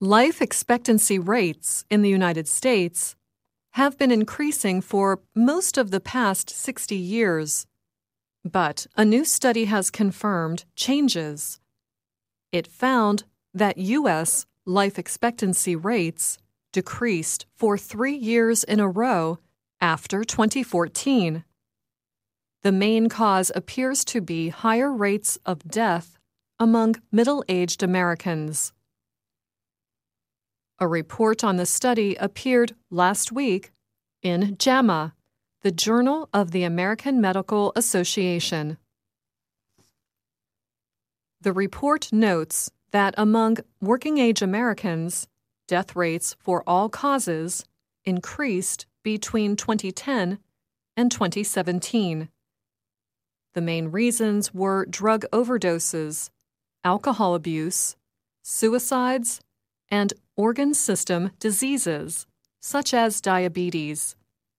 Life expectancy rates in the United States have been increasing for most of the past 60 years. But a new study has confirmed changes. It found that U.S. life expectancy rates decreased for 3 years in a row after 2014. The main cause appears to be higher rates of death among middle-aged Americans. A report on the study appeared last week in JAMA, the Journal of the American Medical Association. The report notes that among working-age Americans, death rates for all causes increased between 2010 and 2017. The main reasons were drug overdoses, alcohol abuse, suicides, and organ system diseases, such as diabetes.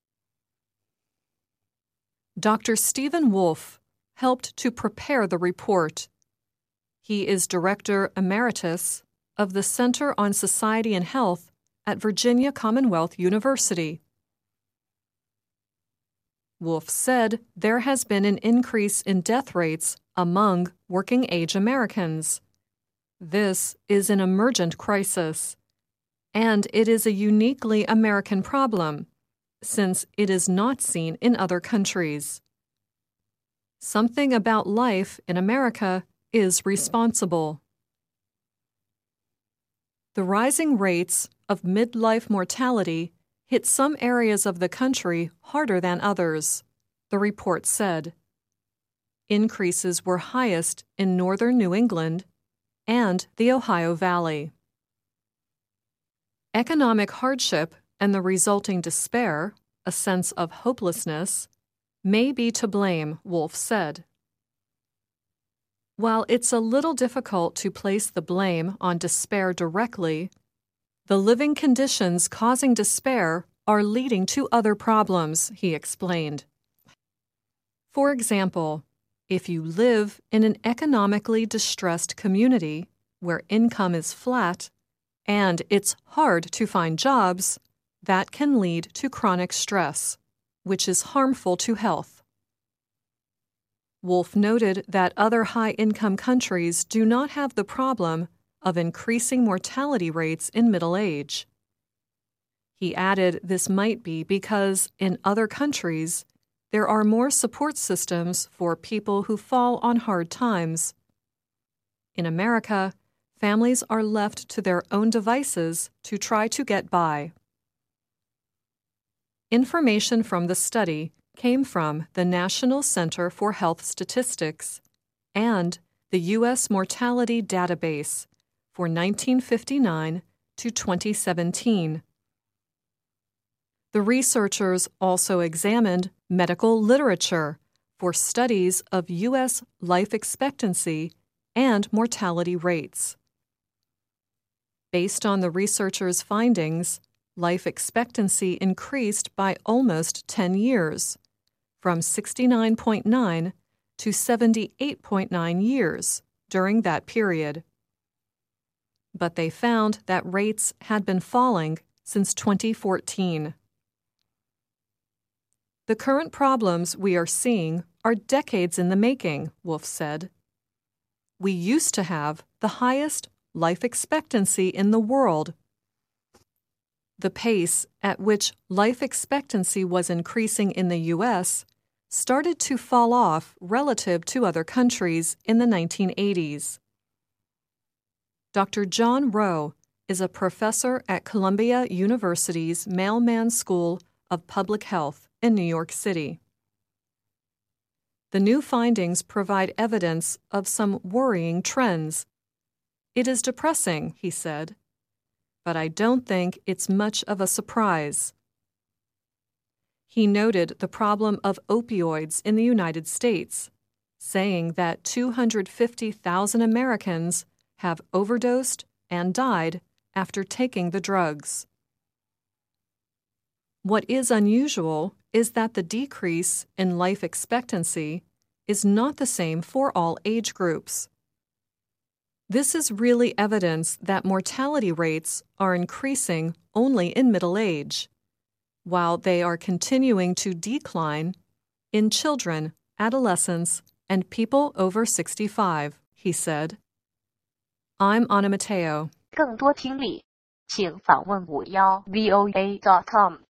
Dr. Stephen Wolf helped to prepare the report. He is Director Emeritus of the Center on Society and Health at Virginia Commonwealth University. Wolf said there has been an increase in death rates among working-age Americans. This is an emergent crisis, and it is a uniquely American problem, since it is not seen in other countries. Something about life in America is responsible. The rising rates of midlife mortality hit some areas of the country harder than others, the report said. Increases were highest in northern New England and the Ohio Valley. Economic hardship and the resulting despair, a sense of hopelessness, may be to blame, Wolf said. While it's a little difficult to place the blame on despair directly, the living conditions causing despair are leading to other problems, he explained. For example, if you live in an economically distressed community where income is flat and it's hard to find jobs, that can lead to chronic stress, which is harmful to health. Wolf noted that other high-income countries do not have the problem of increasing mortality rates in middle age. He added this might be because in other countries, there are more support systems for people who fall on hard times. In America, families are left to their own devices to try to get by. Information from the study came from the National Center for Health Statistics and the U.S. Mortality Database for 1959 to 2017. The researchers also examined medical literature for studies of U.S. life expectancy and mortality rates. Based on the researchers' findings, life expectancy increased by almost 10 years, from 69.9 to 78.9 years during that period. But they found that rates had been falling since 2014. The current problems we are seeing are decades in the making, Wolf said. We used to have the highest life expectancy in the world. The pace at which life expectancy was increasing in the U.S. started to fall off relative to other countries in the 1980s. Dr. John Rowe is a professor at Columbia University's Mailman School of Public Health in New York City. The new findings provide evidence of some worrying trends. It is depressing, he said, but I don't think it's much of a surprise. He noted the problem of opioids in the United States, saying that 250,000 Americans have overdosed and died after taking the drugs. What is unusual is that the decrease in life expectancy is not the same for all age groups. This is really evidence that mortality rates are increasing only in middle age, while they are continuing to decline in children, adolescents, and people over 65, he said. I'm Anna Mateo. 更多听力，请访问51voa.com。